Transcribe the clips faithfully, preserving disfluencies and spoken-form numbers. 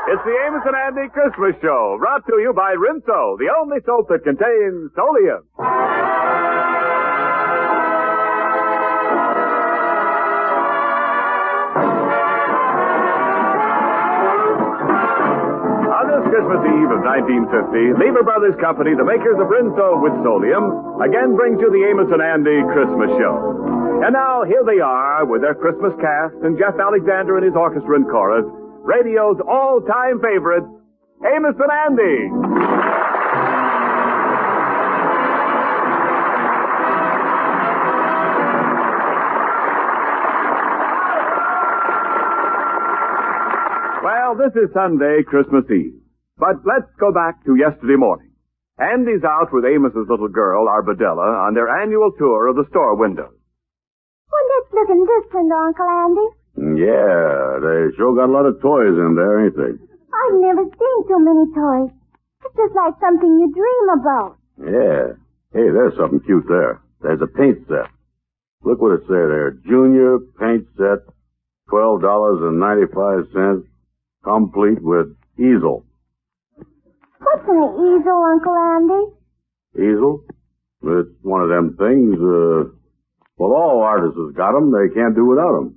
It's the Amos and Andy Christmas Show, brought to you by Rinso, the only soap that contains Solium. On this Christmas Eve of nineteen fifty, Lever Brothers Company, the makers of Rinso with Solium, again brings you the Amos and Andy Christmas Show. And now, here they are with their Christmas cast and Jeff Alexander and his orchestra and chorus, radio's all-time favorites, Amos and Andy. Well, this is Sunday, Christmas Eve. But let's go back to yesterday morning. Andy's out with Amos's little girl, Arbadella, on their annual tour of the store windows. Well, that's looking different, Uncle Andy. Yeah, they sure got a lot of toys in there, ain't they? I've never seen so many toys. It's just like something you dream about. Yeah. Hey, there's something cute there. There's a paint set. Look what it says there. Junior paint set, twelve dollars and ninety-five cents, complete with easel. What's an easel, Uncle Andy? Easel? It's one of them things, uh... Well, all artists has got them. They can't do without them.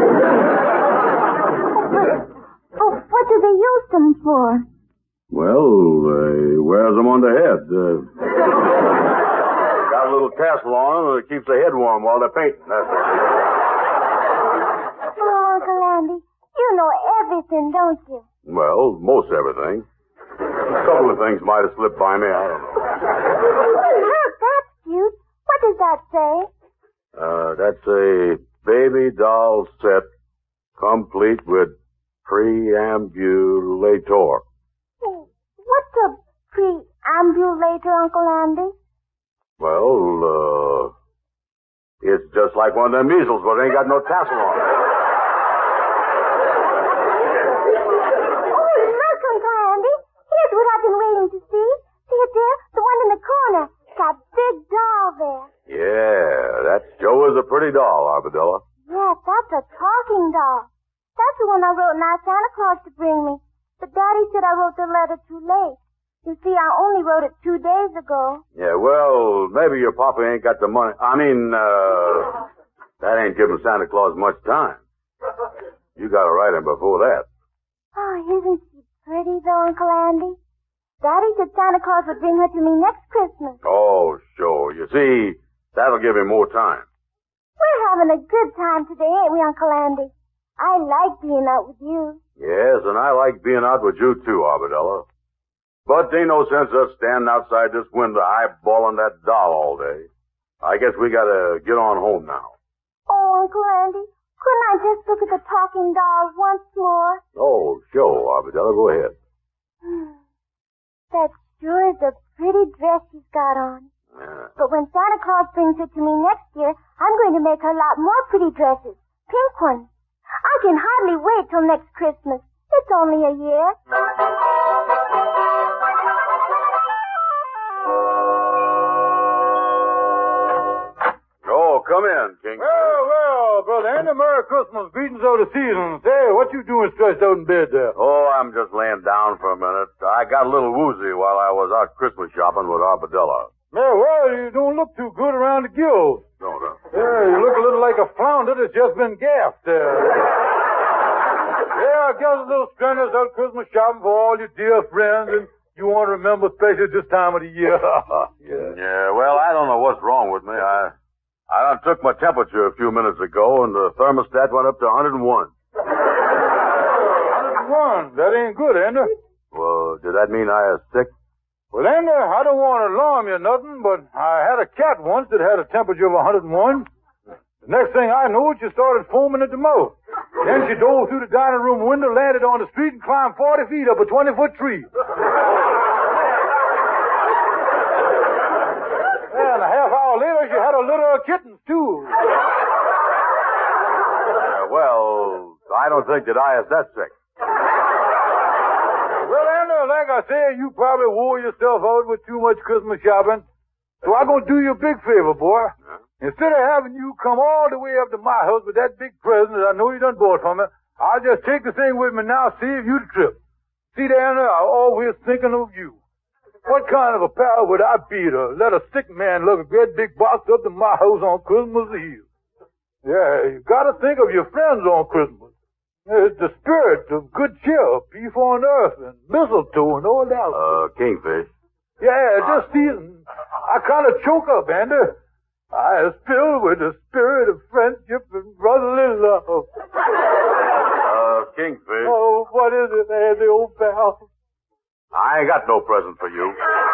Oh, what do they use them for? Well, they wears them on the head. Uh, got a little tassel on them that keeps the head warm while they're painting. That's it. Oh, Uncle Andy, you know everything, don't you? Well, most everything. A couple of things might have slipped by me. I don't know. Look, that's cute. What does that say? Uh, that's a baby doll set, complete with preambulator. What's a preambulator, Uncle Andy? Well, uh, it's just like one of them measles, but it ain't got no tassel on it. Oh, look, Uncle Andy. Here's what I've been waiting to see. See it there? The one in the corner. That big doll there. Yeah, that sure is a pretty doll, Arbadella. Yes, that's a talking doll. That's the one I wrote and asked Santa Claus to bring me. But Daddy said I wrote the letter too late. You see, I only wrote it two days ago. Yeah, well, maybe your papa ain't got the money. I mean, uh, that ain't giving Santa Claus much time. You gotta write him before that. Oh, isn't she pretty though, Uncle Andy? Daddy said Santa Claus would bring her to me next Christmas. Oh, sure. You see, that'll give him more time. We're having a good time today, ain't we, Uncle Andy? I like being out with you. Yes, and I like being out with you too, Arbadella. But there ain't no sense us standing outside this window eyeballing that doll all day. I guess we gotta get on home now. Oh, Uncle Andy, couldn't I just look at the talking doll once more? Oh, sure, Arbadella. Go ahead. That sure is a pretty dress she's got on. Yeah. But when Santa Claus brings her to me next year, I'm going to make her a lot more pretty dresses. Pink ones. I can hardly wait till next Christmas. It's only a year. Oh, come in, King. Well, well, Brother Andy, Merry Christmas. Greetings of the season. Say, what you doing stretched out in bed there? Oh, I'm just laying down for a minute. I got a little woozy while I was out Christmas shopping with Arbadella. Yeah, well, you don't look too good around the gills. No, no. Yeah, you look a little like a flounder that's just been gaffed. Uh, yeah, I guess a little strenuous out Christmas shopping for all your dear friends, and you want to remember especially this time of the year. yeah. Yeah, well, I don't know what's wrong with me. I I done took my temperature a few minutes ago, and the thermostat went up to one oh one. one oh one? That ain't good, Andy. Well, did that mean I was sick? Well, Andy, I don't want to alarm you or nothing, but I had a cat once that had a temperature of one oh one. The next thing I knew, she started foaming at the mouth. Then she dove through the dining room window, landed on the street, and climbed forty feet up a twenty-foot tree. And a half hour later, she had a litter of kittens, too. Uh, well, I don't think that I is that sick. Well, Andy, like I said, you probably wore yourself out with too much Christmas shopping. So I'm going to do you a big favor, boy. Yeah. Instead of having you come all the way up to my house with that big present that I know you done bought from me, I'll just take the thing with me now, save you the trip. See, Danny, I'm always thinking of you. What kind of a pal would I be to let a sick man lug a great big box up to my house on Christmas Eve? Yeah, you gotta think of your friends on Christmas. It's the spirit of good cheer, peace on earth, and mistletoe and all that. Uh, Kingfish. Yeah, just season. I kind of choke up, Andy. I is filled with the spirit of friendship and brotherly love. Uh, Kingfish. Oh, what is it, Andy, old pal? I ain't got no present for you.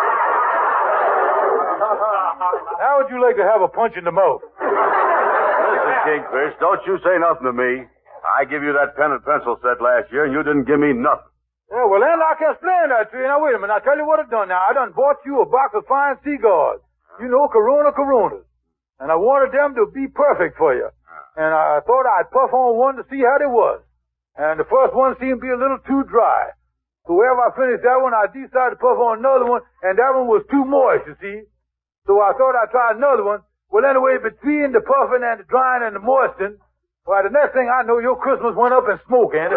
How would you like to have a punch in the mouth? Listen, Kingfish, don't you say nothing to me. I give you that pen and pencil set last year, and you didn't give me nothing. Yeah, well, then I can explain that to you. Now, wait a minute. I'll tell you what I've done now. I done bought you a box of fine cigars. You know, Corona Coronas. And I wanted them to be perfect for you. And I thought I'd puff on one to see how they was. And the first one seemed to be a little too dry. So wherever I finished that one, I decided to puff on another one, and that one was too moist, you see. So I thought I'd try another one. Well, anyway, between the puffing and the drying and the moistening, why, the next thing I know, your Christmas went up in smoke, Andy.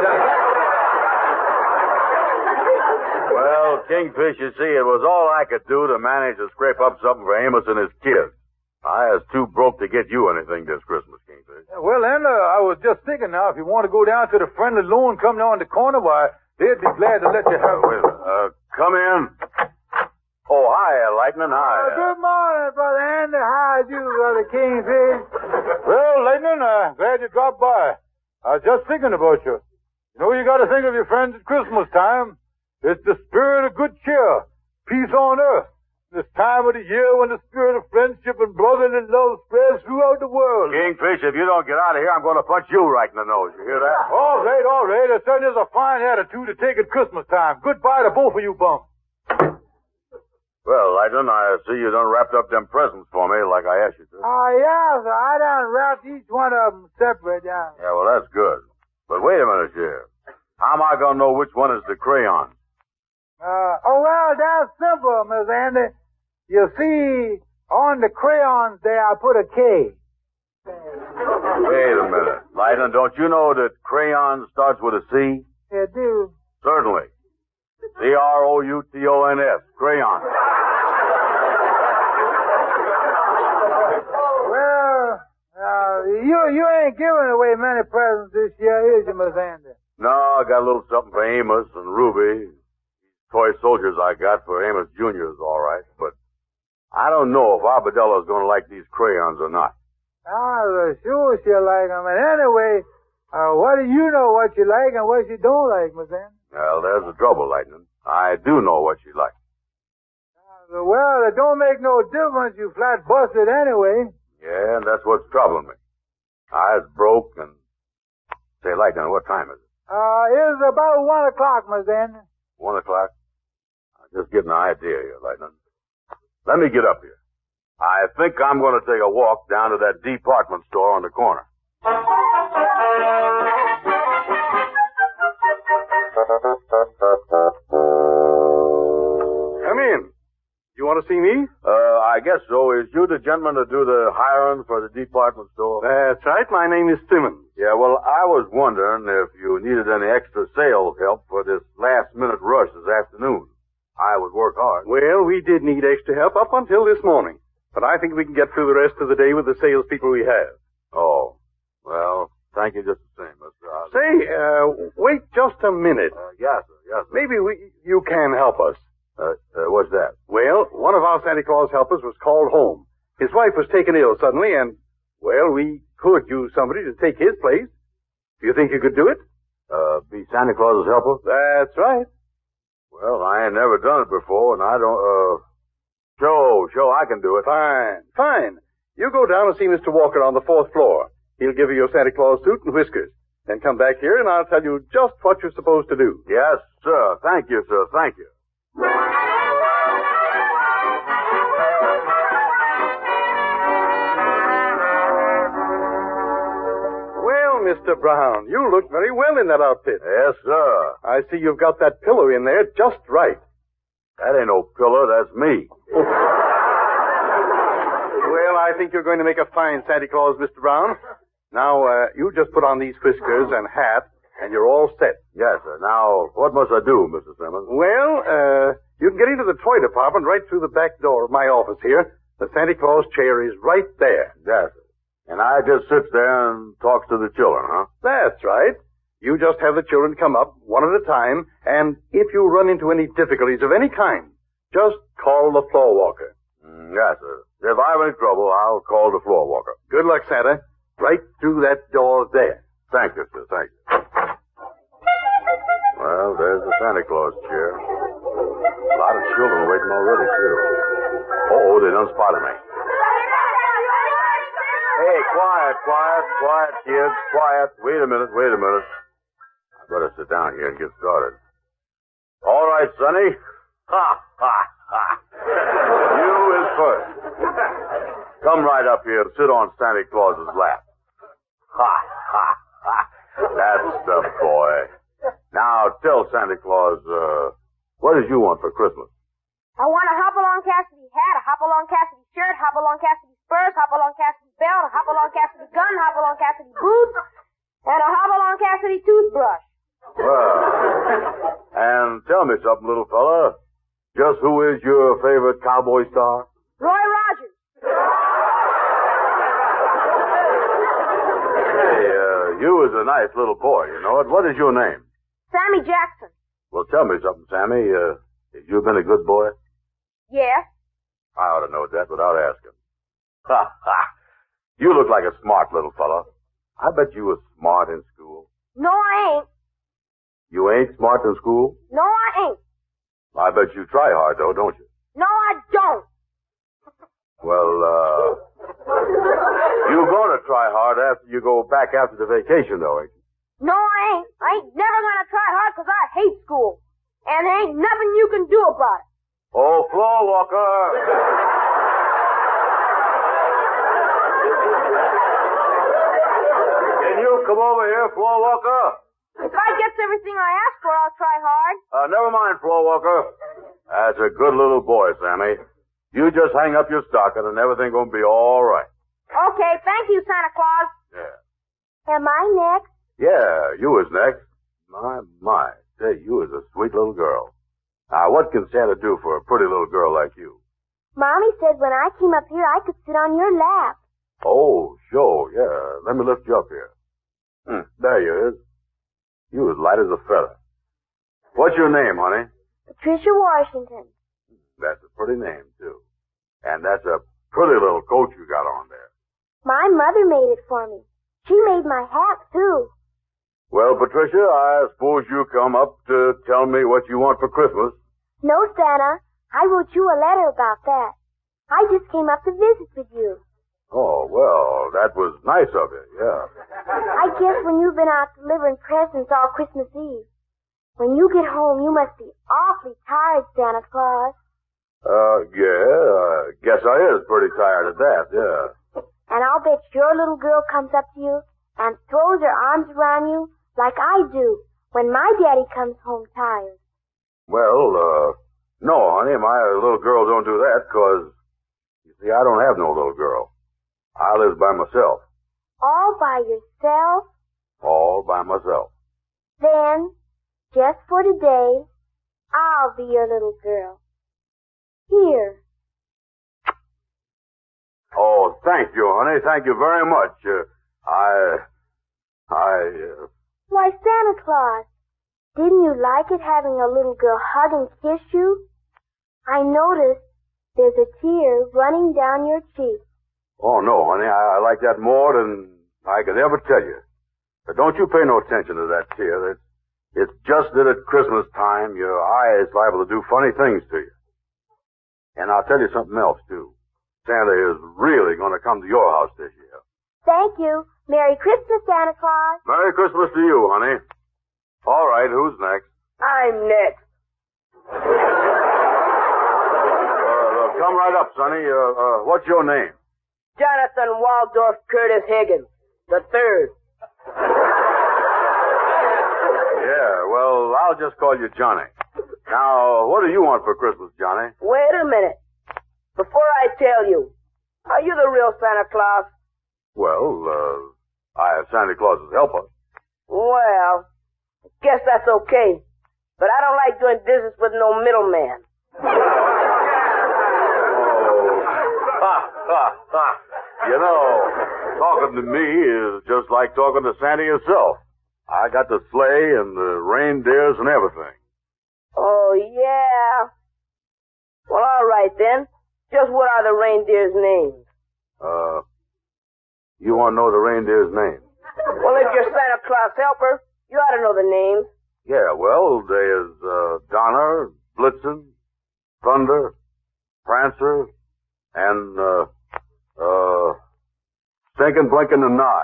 Well, Kingfish, you see, it was all I could do to manage to scrape up something for Amos and his kids. I was too broke to get you anything this Christmas, Kingfish. Well, then, uh, I was just thinking now, if you want to go down to the friendly loan company on the corner, why, they'd be glad to let you have it. Wait a minute. Uh, come in. Oh, hi, Lightning. Hi. Uh, good morning, Brother Andy. How do you, Brother Kingfish? Well, Lightning, uh, glad you dropped by. I was just thinking about you. You know, you got to think of your friends at Christmas time. It's the spirit of good cheer, peace on earth. This time of the year when the spirit of friendship and brotherly love spreads throughout the world. Kingfish, if you don't get out of here, I'm going to punch you right in the nose. You hear that? All right, all right. There certainly is a fine attitude to take at Christmas time. Goodbye to both of you bums. Well, Lightning, I see you done wrapped up them presents for me like I asked you to. Oh, yeah, sir. I done wrapped each one of them separate, yeah. Yeah, well, that's good. But wait a minute here. How am I going to know which one is the crayon? Uh, oh, well, that's simple, Miss Andy. You see, on the crayons there, I put a K. Wait a minute. Lightning, don't you know that crayon starts with a C? You do? Certainly. C R O U T O N S. Crayon. Well, uh, you you ain't giving away many presents this year, is you, Miss Andy? No, I got a little something for Amos and Ruby. Toy soldiers I got for Amos Junior is all right, but I don't know if Arbadella's going to like these crayons or not. Ah, well, sure she'll like them. And anyway, uh, what do you know what you like and what you don't like, Miss Andy? Well, there's the trouble, Lightning. I do know what she likes. Uh, well, it don't make no difference. You flat busted anyway. Yeah, and that's what's troubling me. I was broke and... Say, Lightning, what time is it? Uh, it's about one o'clock, Miss Andy. One o'clock? I'm just getting an idea here, Lightning. Let me get up here. I think I'm going to take a walk down to that department store on the corner. Come in. You want to see me? Uh, I guess so. Is you the gentleman to do the hiring for the department store? That's right. My name is Simmons. Yeah, well, I was wondering if you needed any extra sales help for this last-minute rush this afternoon. I would work hard. Well, we did need extra help up until this morning. But I think we can get through the rest of the day with the salespeople we have. Oh. Well, thank you just the same, Mister Osborne. Say, uh, wait just a minute. Uh, yes, sir, yes, sir. Maybe we, you can help us. Uh, uh, what's that? Well, one of our Santa Claus helpers was called home. His wife was taken ill suddenly, and, well, we could use somebody to take his place. Do you think you could do it? Uh, be Santa Claus's helper? That's right. Well, I ain't never done it before, and I don't, uh, show, show I can do it. Fine, fine. You go down and see Mister Walker on the fourth floor. He'll give you your Santa Claus suit and whiskers. Then come back here, and I'll tell you just what you're supposed to do. Yes, sir. Thank you, sir. Thank you. Well, Mister Brown, you look very well in that outfit. Yes, sir. I see you've got that pillow in there just right. That ain't no pillow. That's me. Well, I think you're going to make a fine Santa Claus, Mister Brown. Now, uh, you just put on these whiskers and hat and you're all set. Yes, sir. Now, what must I do, Mister Simmons? Well, uh, you can get into the toy department right through the back door of my office here. The Santa Claus chair is right there. Yes, sir. And I just sits there and talks to the children, huh? That's right. You just have the children come up one at a time, and if you run into any difficulties of any kind, just call the floor walker. Mm, yes, sir. If I have any trouble, I'll call the floor walker. Good luck, Santa. Right through that door there. Thank you, sir. Thank you. Well, there's the Santa Claus chair. A lot of children waiting already, too. Oh, they done spotted me. Hey, quiet, quiet, quiet, kids, quiet. Wait a minute, wait a minute. I better sit down here and get started. All right, Sonny. Ha, ha, ha. You is first. Come right up here and sit on Santa Claus's lap. Ha, ha, ha. That's the boy. Now, tell Santa Claus, uh, what did you want for Christmas? I want a Hopalong Cassidy hat, a Hopalong Cassidy shirt, Hopalong Cassidy spurs, Hopalong Cassidy belt, a Hopalong Cassidy gun, Hopalong Cassidy boots, and a Hopalong Cassidy toothbrush. Well, and tell me something, little fella. Just who is your favorite cowboy star? Roy Rogers. Hey, uh, you is a nice little boy, you know it. What is your name? Sammy Jackson. Well, tell me something, Sammy. Uh, have you been a good boy? Yes. I ought to know that without asking. Ha, ha. You look like a smart little fella. I bet you was smart in school. No, I ain't. You ain't smart in school? No, I ain't. I bet you try hard, though, don't you? No, I don't. Well, uh, you're going to try hard after you go back after the vacation, though, ain't you? No, I ain't. I ain't never gonna try hard 'cause I hate school. And there ain't nothing you can do about it. Oh, floor walker! Can you come over here, floor walker? If I get everything I ask for, I'll try hard. Uh, never mind, floor walker. That's a good little boy, Sammy. You just hang up your stocking and everything gonna be all right. Okay, thank you, Santa Claus. Yeah. Am I next? Yeah, you was next. My, my. Say, you is a sweet little girl. Now, what can Santa do for a pretty little girl like you? Mommy said when I came up here, I could sit on your lap. Oh, sure, yeah. Let me lift you up here. Hmm, there you is. You as light as a feather. What's your name, honey? Patricia Washington. That's a pretty name, too. And that's a pretty little coat you got on there. My mother made it for me. She made my hat, too. Well, Patricia, I suppose you come up to tell me what you want for Christmas. No, Santa. I wrote you a letter about that. I just came up to visit with you. Oh, well, that was nice of you, yeah. I guess when you've been out delivering presents all Christmas Eve, when you get home, you must be awfully tired, Santa Claus. Uh, yeah, I guess I is pretty tired of that, yeah. And I'll bet your little girl comes up to you and throws her arms around you like I do when my daddy comes home tired. Well, uh, no, honey, my little girl don't do that, 'cause, you see, I don't have no little girl. I live by myself. All by yourself? All by myself. Then, just for today, I'll be your little girl. Here. Oh, thank you, honey. Thank you very much. Uh, I, I, uh... Why, Santa Claus, didn't you like it having a little girl hug and kiss you? I noticed there's a tear running down your cheek. Oh, no, honey. I, I like that more than I could ever tell you. But don't you pay no attention to that tear. It's, it's just that at Christmas time, your eye is liable to do funny things to you. And I'll tell you something else, too. Santa is really going to come to your house this year. Thank you. Merry Christmas, Santa Claus. Merry Christmas to you, honey. All right, who's next? I'm next. Uh, uh, come right up, Sonny. Uh, uh, what's your name? Jonathan Waldorf Curtis Higgins, the third. Yeah, well, I'll just call you Johnny. Now, what do you want for Christmas, Johnny? Wait a minute. Before I tell you, are you the real Santa Claus? Well, uh, I have Santa Claus's helper. Well, Guess that's okay. But I don't like doing business with no middleman. Ha, ha, ha. You know, talking to me is just like talking to Santa himself. I got the sleigh and the reindeers and everything. Oh, yeah. Well, all right then. Just what are the reindeers' names? Uh, you want to know the reindeer's name? Well, if you're Santa Claus helper, you ought to know the names. Yeah, well, there's, uh, Donner, Blitzen, Thunder, Prancer, and, uh, uh, Stinkin', Blinkin', and Nod.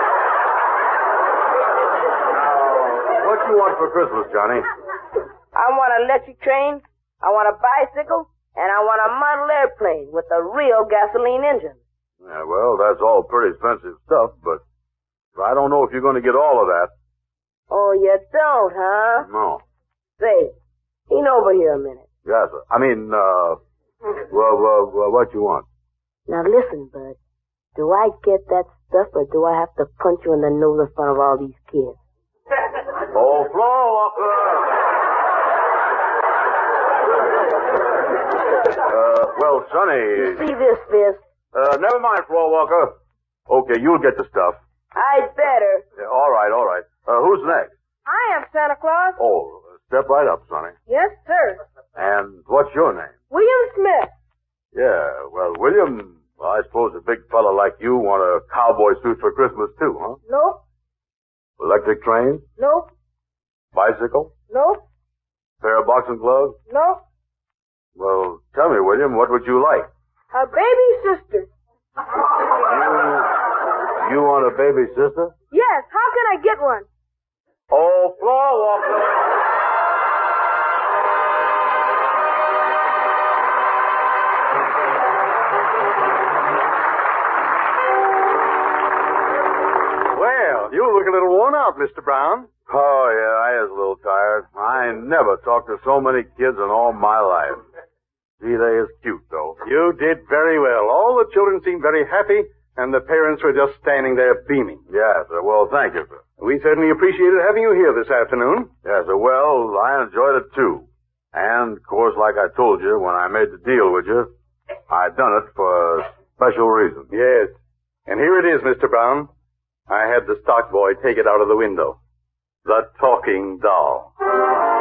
Now, what you want for Christmas, Johnny? I want an electric train, I want a bicycle, and I want a model airplane with a real gasoline engine. Yeah, well, that's all pretty expensive stuff, but I don't know if you're going to get all of that. Oh, you don't, huh? No. Say, lean over here a minute. Yes, sir. I mean, uh, well, well, well, what you want? Now listen, Bud. Do I get that stuff, or do I have to punch you in the nose in front of all these kids? Oh, floor walker! uh, well, Sonny... See this, Fist? Uh, never mind, floor walker. Okay, you'll get the stuff. I'd better. Yeah, all right, all right. Uh, who's next? I am Santa Claus. Oh, step right up, Sonny. Yes, sir. And what's your name? William Smith. Yeah, well, William, well, I suppose a big fella like you want a cowboy suit for Christmas, too, huh? Nope. Electric train? Nope. Bicycle? Nope. Pair of boxing gloves? Nope. Well, tell me, William, what would you like? A baby sister. You, you want a baby sister? Yes. How can I get one? Oh, floor walker. Well, you look a little worn out, Mister Brown. Oh, yeah, I was a little tired. I never talked to so many kids in all my life. Gee, they is cute, though. You did very well. All the children seemed very happy, and the parents were just standing there beaming. Yes, sir. Well, thank you, sir. We certainly appreciated having you here this afternoon. Yes, sir. Well, I enjoyed it, too. And, of course, like I told you when I made the deal with you, I done it for a special reason. Yes. And here it is, Mister Brown. I had the stock boy take it out of the window. The talking doll.